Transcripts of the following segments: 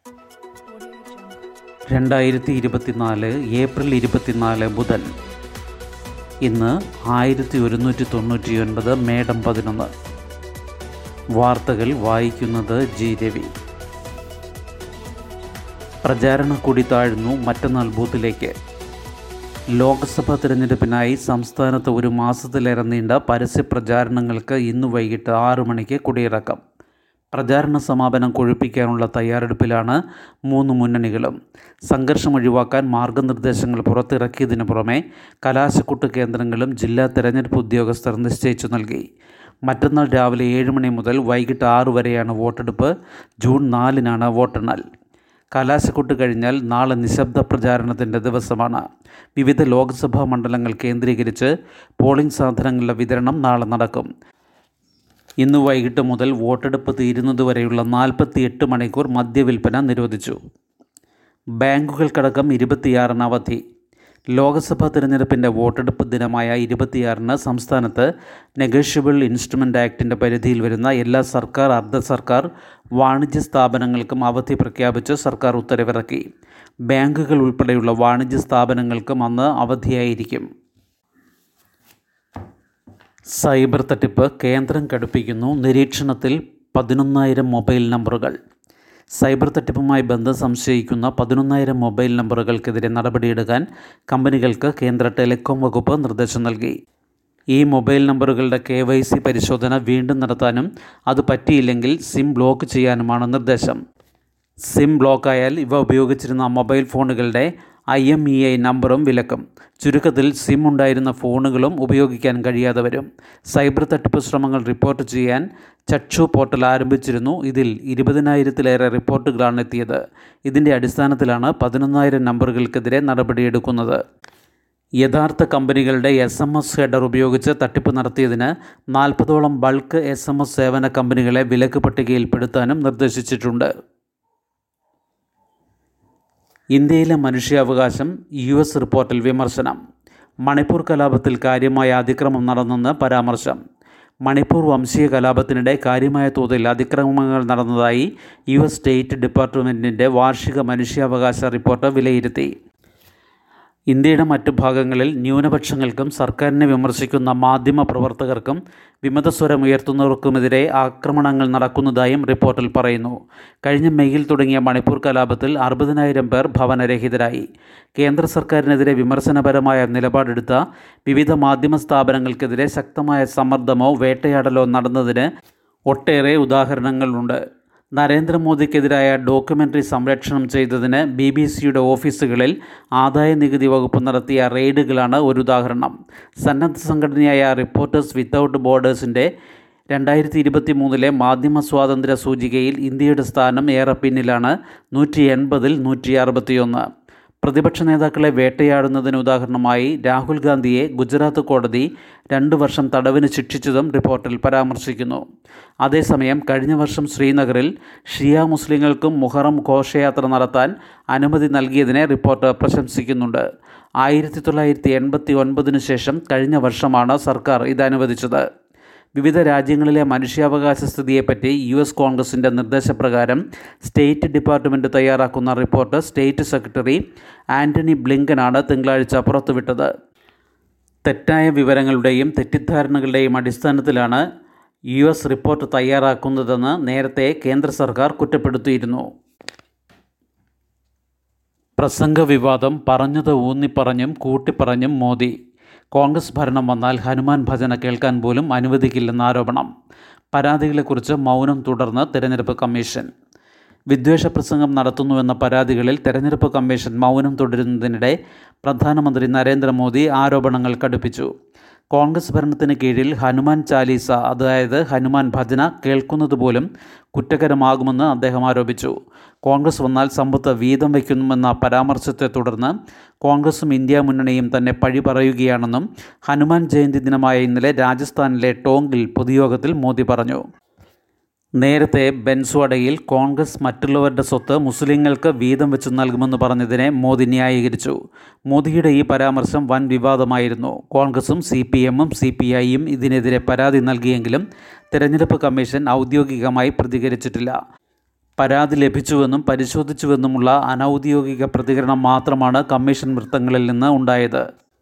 2024 April 24 ബുധൻ. ഇന്ന് 1199 മേടം 11. വാർത്തകൾ വായിക്കുന്നത് ജി രവി. പ്രചാരണക്കൊടി താഴ്ന്നു മറ്റന്നാൾ ബൂത്തിലേക്ക്. ലോക്സഭാ തിരഞ്ഞെടുപ്പിനായി സംസ്ഥാനത്ത് ഒരു മാസത്തിലേറെ നീണ്ട പരസ്യ പ്രചാരണങ്ങൾക്ക് ഇന്ന് വൈകിട്ട് 6 മണിക്ക് കൊടിയിറക്കം. പ്രചാരണ സമാപനം കൊഴുപ്പിക്കാനുള്ള തയ്യാറെടുപ്പിലാണ് മൂന്ന് മുന്നണികളും. സംഘർഷം ഒഴിവാക്കാൻ മാർഗനിർദ്ദേശങ്ങൾ പുറത്തിറക്കിയതിനു പുറമെ കലാശക്കൊട്ട് കേന്ദ്രങ്ങളും ജില്ലാ തെരഞ്ഞെടുപ്പ് ഉദ്യോഗസ്ഥർ നിശ്ചയിച്ചു നൽകി. മറ്റന്നാൾ രാവിലെ 7 മണി മുതൽ വൈകിട്ട് 6 വരെയാണ് വോട്ടെടുപ്പ്. ജൂൺ 4-നാണ് വോട്ടെണ്ണൽ. കലാശക്കൊട്ട് കഴിഞ്ഞാൽ നാളെ നിശബ്ദ പ്രചാരണത്തിൻ്റെ ദിവസമാണ്. വിവിധ ലോക്സഭാ മണ്ഡലങ്ങൾ കേന്ദ്രീകരിച്ച് പോളിംഗ് സാധനങ്ങളുടെ വിതരണം നാളെ നടക്കും. ഇന്ന് വൈകിട്ട് മുതൽ വോട്ടെടുപ്പ് തീരുന്നതുവരെയുള്ള 48 മണിക്കൂർ മദ്യവിൽപ്പന നിരോധിച്ചു. ബാങ്കുകൾക്കടക്കം 26-ന് അവധി. ലോക്സഭാ തിരഞ്ഞെടുപ്പിൻ്റെ വോട്ടെടുപ്പ് ദിനമായ 26-ന് സംസ്ഥാനത്ത് നെഗോഷ്യബിൾ ഇൻസ്ട്രുമെൻ്റ് ആക്ടിൻ്റെ പരിധിയിൽ വരുന്ന എല്ലാ സർക്കാർ, അർദ്ധ സർക്കാർ, വാണിജ്യ സ്ഥാപനങ്ങൾക്കും അവധി പ്രഖ്യാപിച്ച് സർക്കാർ ഉത്തരവിറക്കി. ബാങ്കുകൾ ഉൾപ്പെടെയുള്ള വാണിജ്യ സ്ഥാപനങ്ങൾക്കും അന്ന് അവധിയായിരിക്കും. സൈബർ തട്ടിപ്പ് കേന്ദ്രം കടുപ്പിക്കുന്നു. നിരീക്ഷണത്തിൽ 11,000 മൊബൈൽ നമ്പറുകൾ. സൈബർ തട്ടിപ്പുമായി ബന്ധം സംശയിക്കുന്ന 11,000 മൊബൈൽ നമ്പറുകൾക്കെതിരെ നടപടിയെടുക്കാൻ കമ്പനികൾക്ക് കേന്ദ്ര ടെലികോം വകുപ്പ് നിർദ്ദേശം നൽകി. ഈ മൊബൈൽ നമ്പറുകളുടെ KYC പരിശോധന വീണ്ടും നടത്താനും അത് പറ്റിയില്ലെങ്കിൽ സിം ബ്ലോക്ക് ചെയ്യാനുമാണ് നിർദ്ദേശം. സിം ബ്ലോക്കായാൽ ഇവ ഉപയോഗിച്ചിരുന്ന മൊബൈൽ ഫോണുകളുടെ IMEI നമ്പറും വിലക്കും. ചുരുക്കത്തിൽ സിം ഉണ്ടായിരുന്ന ഫോണുകളും ഉപയോഗിക്കാൻ കഴിയാതെ വരും. സൈബർ തട്ടിപ്പ് ശ്രമങ്ങൾ റിപ്പോർട്ട് ചെയ്യാൻ ചക്ഷു പോർട്ടൽ ആരംഭിച്ചിരുന്നു. ഇതിൽ 20,000-ലേറെ റിപ്പോർട്ടുകളാണ് എത്തിയത്. ഇതിൻ്റെ അടിസ്ഥാനത്തിലാണ് 11,000 നമ്പറുകൾക്കെതിരെ നടപടിയെടുക്കുന്നത്. യഥാർത്ഥ കമ്പനികളുടെ SMS ഹെഡർ ഉപയോഗിച്ച് തട്ടിപ്പ് നടത്തിയതിന് 40ഓളം ബൾക്ക് SMS സേവന കമ്പനികളെ വിലക്ക് പട്ടികയിൽപ്പെടുത്താനും നിർദ്ദേശിച്ചിട്ടുണ്ട്. ഇന്ത്യയിലെ മനുഷ്യാവകാശം US റിപ്പോർട്ടിൽ വിമർശനം. മണിപ്പൂർ കലാപത്തിൽ കാര്യമായ അതിക്രമം നടന്നെന്ന് പരാമർശം. മണിപ്പൂർ വംശീയ കലാപത്തിനിടെ കാര്യമായ തോതിൽ അതിക്രമങ്ങൾ നടന്നതായി US സ്റ്റേറ്റ് ഡിപ്പാർട്ട്മെൻറ്റിൻ്റെ വാർഷിക മനുഷ്യാവകാശ റിപ്പോർട്ട് വിലയിരുത്തി. ഇന്ത്യയുടെ മറ്റു ഭാഗങ്ങളിൽ ന്യൂനപക്ഷങ്ങൾക്കും സർക്കാരിനെ വിമർശിക്കുന്ന മാധ്യമ പ്രവർത്തകർക്കും വിമതസ്വരമുയർത്തുന്നവർക്കുമെതിരെ ആക്രമണങ്ങൾ നടക്കുന്നതായും റിപ്പോർട്ടിൽ പറയുന്നു. കഴിഞ്ഞ മെയ്യിൽ തുടങ്ങിയ മണിപ്പൂർ കലാപത്തിൽ 60,000 പേർ ഭവനരഹിതരായി. കേന്ദ്ര സർക്കാരിനെതിരെ വിമർശനപരമായ നിലപാടെടുത്ത വിവിധ മാധ്യമ സ്ഥാപനങ്ങൾക്കെതിരെ ശക്തമായ സമ്മർദ്ദമോ വേട്ടയാടലോ നടന്നതിന് ഒട്ടേറെ ഉദാഹരണങ്ങളുണ്ട്. നരേന്ദ്രമോദിക്കെതിരായ ഡോക്യുമെൻ്ററി സംരക്ഷണം ചെയ്തതിന് BBC-യുടെ ഓഫീസുകളിൽ ആദായനികുതി വകുപ്പ് നടത്തിയ റെയ്ഡുകളാണ് ഒരു ഉദാഹരണം. സന്നദ്ധ സംഘടനയായ റിപ്പോർട്ടേഴ്സ് വിത്തൗട്ട് ബോർഡേഴ്സിൻ്റെ 2023-ലെ മാധ്യമ സ്വാതന്ത്ര്യ സൂചികയിൽ ഇന്ത്യയുടെ സ്ഥാനം ഏറെ പിന്നിലാണ്. 180-ൽ 161. പ്രതിപക്ഷ നേതാക്കളെ വേട്ടയാടുന്നതിന് ഉദാഹരണമായി രാഹുൽ ഗാന്ധിയെ ഗുജറാത്ത് കോടതി 2 വർഷം തടവിന് ശിക്ഷിച്ചതും റിപ്പോർട്ടിൽ പരാമർശിക്കുന്നു. അതേസമയം കഴിഞ്ഞ വർഷം ശ്രീനഗറിൽ ഷിയ മുസ്ലിങ്ങൾക്കും മുഹറം ഘോഷയാത്ര നടത്താൻ അനുമതി നൽകിയതിനെ റിപ്പോർട്ട് പ്രശംസിക്കുന്നുണ്ട്. 1989-ന് ശേഷം കഴിഞ്ഞ വർഷമാണ് സർക്കാർ ഇത് അനുവദിച്ചത്. വിവിധ രാജ്യങ്ങളിലെ മനുഷ്യാവകാശ സ്ഥിതിയെപ്പറ്റി US കോൺഗ്രസിൻ്റെ നിർദ്ദേശപ്രകാരം സ്റ്റേറ്റ് ഡിപ്പാർട്ട്മെൻറ്റ് തയ്യാറാക്കുന്ന റിപ്പോർട്ട് സ്റ്റേറ്റ് സെക്രട്ടറി ആൻ്റണി ബ്ലിങ്കനാണ് തിങ്കളാഴ്ച പുറത്തുവിട്ടത്. തെറ്റായ വിവരങ്ങളുടെയും തെറ്റിദ്ധാരണകളുടെയും അടിസ്ഥാനത്തിലാണ് US റിപ്പോർട്ട് തയ്യാറാക്കുന്നതെന്ന് നേരത്തെ കേന്ദ്ര സർക്കാർ കുറ്റപ്പെടുത്തിയിരുന്നു. പ്രസംഗ വിവാദം പറഞ്ഞത് ഊന്നിപ്പറഞ്ഞും കൂട്ടിപ്പറഞ്ഞും മോദി. കോൺഗ്രസ് ഭരണം വന്നാൽ ഹനുമാൻ ഭജന കേൾക്കാൻ പോലും അനുവദിക്കില്ലെന്ന ആരോപണം. പരാതികളെക്കുറിച്ച് മൗനം തുടർന്ന് തെരഞ്ഞെടുപ്പ് കമ്മീഷൻ. വിദ്വേഷ പ്രസംഗം നടത്തുന്നുവെന്ന പരാതികളിൽ തെരഞ്ഞെടുപ്പ് കമ്മീഷൻ മൗനം തുടരുന്നതിനിടെ പ്രധാനമന്ത്രി നരേന്ദ്രമോദി ആരോപണങ്ങൾ കടുപ്പിച്ചു. കോൺഗ്രസ് ഭരണത്തിന് കീഴിൽ ഹനുമാൻ ചാലീസ, അതായത് ഹനുമാൻ ഭജന കേൾക്കുന്നത് പോലും കുറ്റകരമാകുമെന്ന് അദ്ദേഹം ആരോപിച്ചു. കോൺഗ്രസ് വന്നാൽ സമ്പത്ത് വീതം വയ്ക്കുമെന്ന പരാമർശത്തെ തുടർന്ന് കോൺഗ്രസും ഇന്ത്യ മുന്നണിയും തന്നെ പഴി പറയുകയാണെന്നും ഹനുമാൻ ജയന്തി ദിനമായ ഇന്നലെ രാജസ്ഥാനിലെ ടോങ്കിൽ പൊതുയോഗത്തിൽ മോദി പറഞ്ഞു. നേരത്തെ ബൻസ്വാഡയിൽ കോൺഗ്രസ് മറ്റുള്ളവരുടെ സ്വത്ത് മുസ്ലിങ്ങൾക്ക് വീതം വെച്ച് നൽകുമെന്ന് പറഞ്ഞതിനെ മോദി ന്യായീകരിച്ചു. മോദിയുടെ ഈ പരാമർശം വൻ വിവാദമായിരുന്നു. കോൺഗ്രസും CPM-ഉം CPI-യും ഇതിനെതിരെ പരാതി നൽകിയെങ്കിലും തെരഞ്ഞെടുപ്പ് കമ്മീഷൻ ഔദ്യോഗികമായി പ്രതികരിച്ചിട്ടില്ല. പരാതി ലഭിച്ചുവെന്നും പരിശോധിച്ചുവെന്നുമുള്ള അനൗദ്യോഗിക പ്രതികരണം മാത്രമാണ് കമ്മീഷൻ വൃത്തങ്ങളിൽ നിന്ന് ഉണ്ടായത്.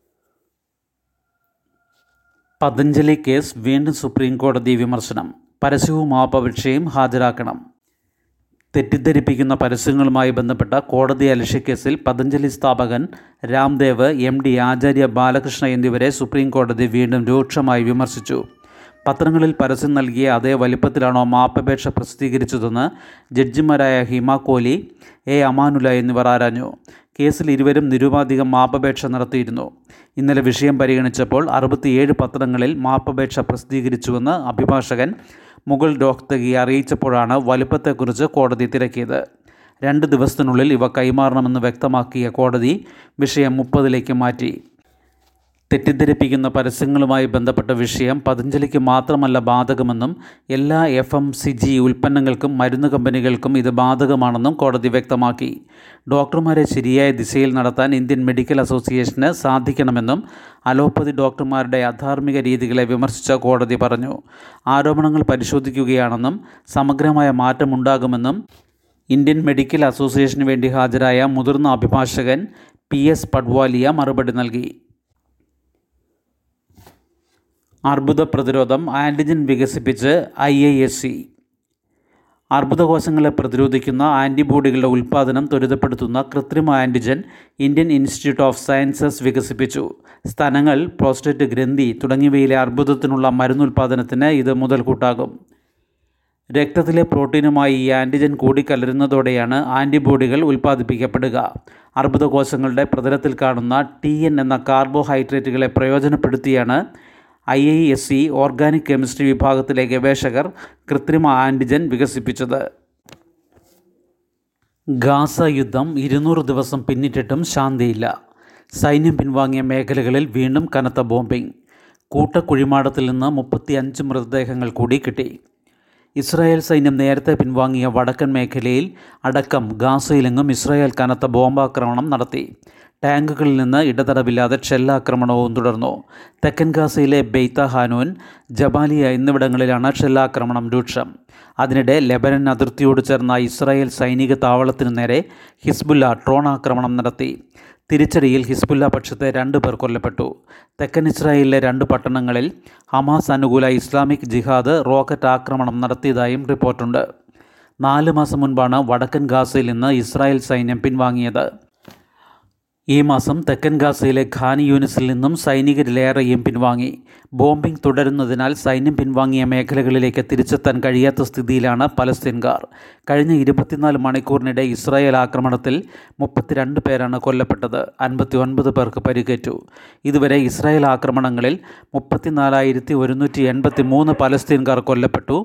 പതഞ്ജലി കേസ് വീണ്ടും സുപ്രീം കോടതി വിമർശനം. പരസ്യവും മാപ്പപേക്ഷയും ഹാജരാക്കണം. തെറ്റിദ്ധരിപ്പിക്കുന്ന പരസ്യങ്ങളുമായി ബന്ധപ്പെട്ട കോടതി അലക്ഷ്യക്കേസിൽ പതഞ്ജലി സ്ഥാപകൻ രാംദേവ്, MD ആചാര്യ ബാലകൃഷ്ണ എന്നിവരെ സുപ്രീം കോടതി വീണ്ടും രൂക്ഷമായി വിമർശിച്ചു. പത്രങ്ങളിൽ പരസ്യം നൽകിയ അതേ വലിപ്പത്തിലാണോ മാപ്പപേക്ഷ പ്രസിദ്ധീകരിച്ചതെന്ന് ജഡ്ജിമാരായ ഹിമ കോഹ്ലി, അമാനുല്ല എന്നിവർ ആരാഞ്ഞു. കേസിൽ ഇരുവരും നിരുപാധികം മാപ്പപേക്ഷ നടത്തിയിരുന്നു. ഇന്നലെ വിഷയം പരിഗണിച്ചപ്പോൾ 67 പത്രങ്ങളിൽ മാപ്പപേക്ഷ പ്രസിദ്ധീകരിച്ചുവെന്ന് അഭിഭാഷകൻ മുകുൾ രോഹ്തഗി അറിയിച്ചപ്പോഴാണ് വലുപ്പത്തെക്കുറിച്ച് കോടതി തിരക്കിയത്. 2 ദിവസത്തിനുള്ളിൽ ഇവ കൈമാറണമെന്ന് വ്യക്തമാക്കിയ കോടതി വിഷയം 30ലേക്ക് മാറ്റി. തെറ്റിദ്ധരിപ്പിക്കുന്ന പരസ്യങ്ങളുമായി ബന്ധപ്പെട്ട വിഷയം പതഞ്ജലിക്ക് മാത്രമല്ല ബാധകമെന്നും എല്ലാ FMCG ഉൽപ്പന്നങ്ങൾക്കും മരുന്ന് കമ്പനികൾക്കും ഇത് ബാധകമാണെന്നും കോടതി വ്യക്തമാക്കി. ഡോക്ടർമാരെ ശരിയായ ദിശയിൽ നടത്താൻ ഇന്ത്യൻ മെഡിക്കൽ അസോസിയേഷന് സാധിക്കണമെന്നും അലോപ്പതി ഡോക്ടർമാരുടെ അധാർമിക രീതികളെ വിമർശിച്ച കോടതി പറഞ്ഞു. ആരോപണങ്ങൾ പരിശോധിക്കുകയാണെന്നും സമഗ്രമായ മാറ്റമുണ്ടാകുമെന്നും ഇന്ത്യൻ മെഡിക്കൽ അസോസിയേഷന് വേണ്ടി ഹാജരായ മുതിർന്ന അഭിഭാഷകൻ PS പട്വാലിയ മറുപടി നൽകി. അർബുദ പ്രതിരോധം ആൻറ്റിജൻ വികസിപ്പിച്ച് IISc. അർബുദകോശങ്ങളെ പ്രതിരോധിക്കുന്ന ആൻറ്റിബോഡികളുടെ ഉൽപ്പാദനം ത്വരിതപ്പെടുത്തുന്ന കൃത്രിമ antigen Indian institute of sciences വികസിപ്പിച്ചു. സ്തനങ്ങൾ, പ്രോസ്റ്റേറ്റ് ഗ്രന്ഥി തുടങ്ങിയവയിലെ അർബുദത്തിനുള്ള മരുന്നുൽപ്പാദനത്തിന് ഇത് മുതൽക്കൂട്ടാകും. രക്തത്തിലെ പ്രോട്ടീനുമായി ഈ ആൻറ്റിജൻ കൂടിക്കലരുന്നതോടെയാണ് ആൻറ്റിബോഡികൾ ഉൽപ്പാദിപ്പിക്കപ്പെടുക. അർബുദകോശങ്ങളുടെ പ്രതലത്തിൽ കാണുന്ന TN എന്ന കാർബോഹൈഡ്രേറ്റുകളെ പ്രയോജനപ്പെടുത്തിയാണ് IISc ഓർഗാനിക് കെമിസ്ട്രി വിഭാഗത്തിലെ ഗവേഷകർ കൃത്രിമ ആൻറ്റിജൻ വികസിപ്പിച്ചത്. ഗാസ യുദ്ധം 200 ദിവസം പിന്നിട്ടിട്ടും ശാന്തിയില്ല. സൈന്യം പിൻവാങ്ങിയ മേഖലകളിൽ വീണ്ടും കനത്ത ബോംബിംഗ്. കൂട്ടക്കുഴിമാടത്തിൽ നിന്ന് 35 മൃതദേഹങ്ങൾ കൂടി കിട്ടി. ഇസ്രായേൽ സൈന്യം നേരത്തെ പിൻവാങ്ങിയ വടക്കൻ മേഖലയിൽ അടക്കം ഗാസയിലെങ്ങും ഇസ്രായേൽ കനത്ത ബോംബാക്രമണം നടത്തി. ടാങ്കുകളിൽ നിന്ന് ഇടതടവില്ലാതെ ഷെല്ലാക്രമണവും തുടർന്നു. തെക്കൻ ഗാസയിലെ ബെയ്ത്ത ഹാനൂൻ, ജബാലിയ എന്നിവിടങ്ങളിലാണ് ഷെല്ലാക്രമണം രൂക്ഷം. അതിനിടെ ലെബനൻ അതിർത്തിയോട് ചേർന്ന ഇസ്രായേൽ സൈനിക താവളത്തിനു നേരെ ഹിസ്ബുല്ല ഡ്രോൺ ആക്രമണം നടത്തി. തിരിച്ചടിയിൽ ഹിസ്ബുല്ല പക്ഷത്തെ 2 പേർ കൊല്ലപ്പെട്ടു. തെക്കൻ ഇസ്രായേലിലെ 2 പട്ടണങ്ങളിൽ ഹമാസ് അനുകൂല ഇസ്ലാമിക് ജിഹാദ് റോക്കറ്റ് ആക്രമണം നടത്തിയതായും റിപ്പോർട്ടുണ്ട്. 4 മാസം മുൻപാണ് വടക്കൻ ഗാസയിൽ നിന്ന് ഇസ്രായേൽ സൈന്യം പിൻവാങ്ങിയത്. ഈ മാസം തെക്കൻ ഗാസയിലെ ഖാൻ യൂനിസിൽ നിന്നും സൈനികരിലേറെയും പിൻവാങ്ങി. ബോംബിംഗ് തുടരുന്നതിനാൽ സൈന്യം പിൻവാങ്ങിയ മേഖലകളിലേക്ക് തിരിച്ചെത്താൻ കഴിയാത്ത സ്ഥിതിയിലാണ് പലസ്തീൻകാർ. കഴിഞ്ഞ 24 മണിക്കൂറിനിടെ ഇസ്രായേൽ ആക്രമണത്തിൽ 32 പേരാണ് കൊല്ലപ്പെട്ടത്. 59 പേർക്ക് പരിക്കേറ്റു. ഇതുവരെ ഇസ്രായേൽ ആക്രമണങ്ങളിൽ 34,183 പലസ്തീൻകാർ കൊല്ലപ്പെട്ടു.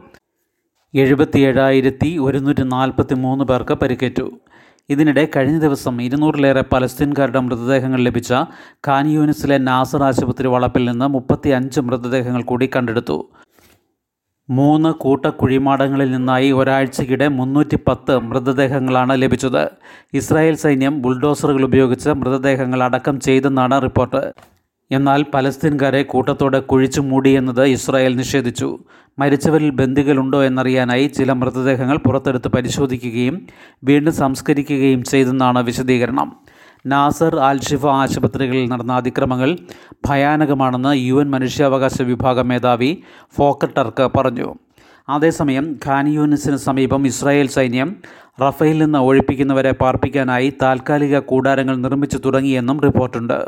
77,143 പേർക്ക് പരിക്കേറ്റു. ഇതിനിടെ കഴിഞ്ഞ ദിവസം 200-ലേറെ പലസ്തീൻകാരുടെ മൃതദേഹങ്ങൾ ലഭിച്ച ഖാൻ യൂനിസിലെ നാസർ ആശുപത്രി വളപ്പിൽ നിന്ന് 35 മൃതദേഹങ്ങൾ കൂടി കണ്ടെടുത്തു. 3 കൂട്ടക്കുഴിമാടങ്ങളിൽ നിന്നായി ഒരാഴ്ചയ്ക്കിടെ 310 മൃതദേഹങ്ങളാണ് ലഭിച്ചത്. ഇസ്രായേൽ സൈന്യം ബുൾഡോസറുകൾ ഉപയോഗിച്ച് മൃതദേഹങ്ങൾ അടക്കം ചെയ്തെന്നാണ് റിപ്പോർട്ട്. എന്നാൽ പലസ്തീൻകാരെ കൂട്ടത്തോടെ കുഴിച്ചു മൂടിയെന്നത് ഇസ്രായേൽ നിഷേധിച്ചു. മരിച്ചവരിൽ ബന്ദികളുണ്ടോ എന്നറിയാനായി ചില മൃതദേഹങ്ങൾ പുറത്തെടുത്ത് പരിശോധിക്കുകയും വീണ്ടും സംസ്കരിക്കുകയും ചെയ്തെന്നാണ് വിശദീകരണം. നാസർ, അൽ-ഷിഫ ആശുപത്രികളിൽ നടന്ന അതിക്രമങ്ങൾ ഭയാനകമാണെന്ന് UN മനുഷ്യാവകാശ വിഭാഗം മേധാവി ഫോക്കർ ടർക്ക് പറഞ്ഞു. അതേസമയം ഖാൻ യൂനിസിന് സമീപം ഇസ്രായേൽ സൈന്യം റഫേൽ നിന്ന് ഒഴിപ്പിക്കുന്നവരെ പാർപ്പിക്കാനായി താൽക്കാലിക കൂടാരങ്ങൾ നിർമ്മിച്ചു തുടങ്ങിയെന്നും റിപ്പോർട്ടുണ്ട്.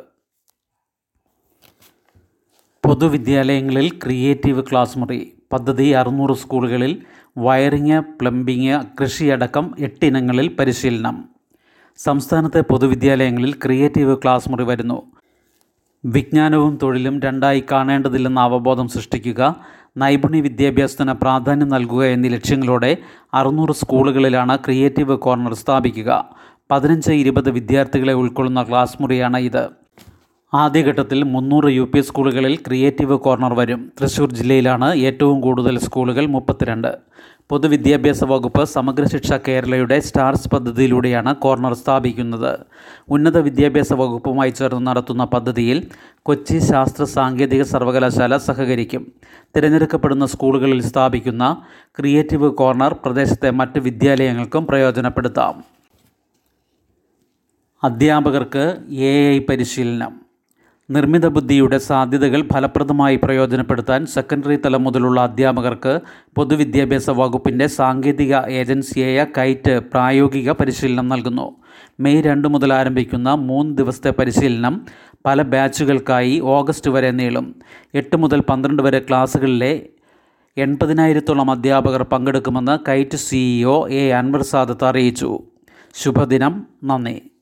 പൊതുവിദ്യാലയങ്ങളിൽ ക്രിയേറ്റീവ് ക്ലാസ് മുറി പദ്ധതി 600 സ്കൂളുകളിൽ വയറിങ്, പ്ലംബിങ്, കൃഷിയടക്കം 8 ഇനങ്ങളിൽ പരിശീലനം. സംസ്ഥാനത്തെ പൊതുവിദ്യാലയങ്ങളിൽ ക്രിയേറ്റീവ് ക്ലാസ് മുറി വരുന്നു. വിജ്ഞാനവും തൊഴിലും രണ്ടായി കാണേണ്ടതില്ലെന്ന അവബോധം സൃഷ്ടിക്കുക, നൈപുണ്യ വിദ്യാഭ്യാസത്തിന് പ്രാധാന്യം നൽകുക എന്നീ ലക്ഷ്യങ്ങളോടെ 600 സ്കൂളുകളിലാണ് ക്രിയേറ്റീവ് കോർണർ സ്ഥാപിക്കുക. 15-20 വിദ്യാർത്ഥികളെ ഉൾക്കൊള്ളുന്ന ക്ലാസ് മുറിയാണ് ഇത്. ആദ്യഘട്ടത്തിൽ 300 യു പി സ്കൂളുകളിൽ ക്രിയേറ്റീവ് കോർണർ വരും. തൃശ്ശൂർ ജില്ലയിലാണ് ഏറ്റവും കൂടുതൽ സ്കൂളുകൾ, 32. പൊതുവിദ്യാഭ്യാസ വകുപ്പ് സമഗ്ര ശിക്ഷ കേരളയുടെ സ്റ്റാർസ് പദ്ധതിയിലൂടെയാണ് കോർണർ സ്ഥാപിക്കുന്നത്. ഉന്നത വിദ്യാഭ്യാസ വകുപ്പുമായി ചേർന്ന് നടത്തുന്ന പദ്ധതിയിൽ കൊച്ചി ശാസ്ത്ര സാങ്കേതിക സർവകലാശാല സഹകരിക്കും. തിരഞ്ഞെടുക്കപ്പെടുന്ന സ്കൂളുകളിൽ സ്ഥാപിക്കുന്ന ക്രിയേറ്റീവ് കോർണർ പ്രദേശത്തെ മറ്റ് വിദ്യാലയങ്ങൾക്കും പ്രയോജനപ്പെടുത്താം. അധ്യാപകർക്ക് AI പരിശീലനം. നിർമ്മിത ബുദ്ധിയുടെ സാധ്യതകൾ ഫലപ്രദമായി പ്രയോജനപ്പെടുത്താൻ സെക്കൻഡറി തലം മുതലുള്ള അധ്യാപകർക്ക് പൊതുവിദ്യാഭ്യാസ വകുപ്പിൻ്റെ സാങ്കേതിക ഏജൻസിയായ കൈറ്റ് പ്രായോഗിക പരിശീലനം നൽകുന്നു. മെയ് 2 മുതൽ ആരംഭിക്കുന്ന 3 ദിവസത്തെ പരിശീലനം പല ബാച്ചുകൾക്കായി ഓഗസ്റ്റ് വരെ നീളും. 8 മുതൽ 12 വരെ ക്ലാസ്സുകളിലെ 80,000-ഓളം അധ്യാപകർ പങ്കെടുക്കുമെന്ന് കൈറ്റ് CEO A. അൻവർ സാദത്ത് അറിയിച്ചു. ശുഭദിനം. നന്ദി.